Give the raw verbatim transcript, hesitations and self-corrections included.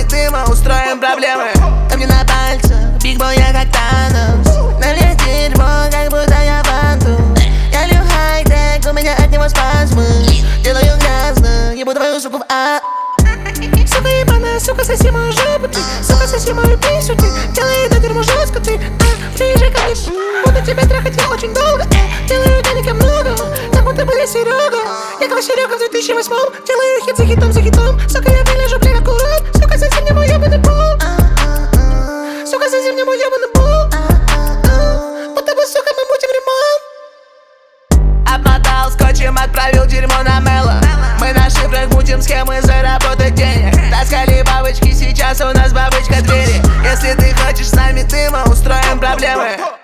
ты, мы устроим проблемы. Ко мне на пальцах, Биг Бой, я как Танос. На мне дерьмо, как будто я фанту. Я лью хай-тек, у меня от него спазмы. Делаю грязно, ебу твою суку в а. Сука ебаная, сука, соси мою жопу ты. Сука, соси мою писю ты. Делай это дерьмо жестко ты. А, ближе ко мне. Буду тебя трахать я очень долго. Делаю денег я много, как будто бы я Серега. Я как Серега в две тысячи восьмом. Делаю хит за хитом, за хитом. Сука, я выгляжу, бля, как урод. Сука, соси мне мой ебаный пол. Сука, соси мне мой ебаный пол. Будто бы, сука, мы мутим ремонт. Обмотал скотчем, отправил дерьмо на Мело. Мы на шифрах мутим схемы заработать денег. Таскали бабочки, сейчас у нас бабочка двери. Если ты хочешь с нами, ты, мы устроим проблемы.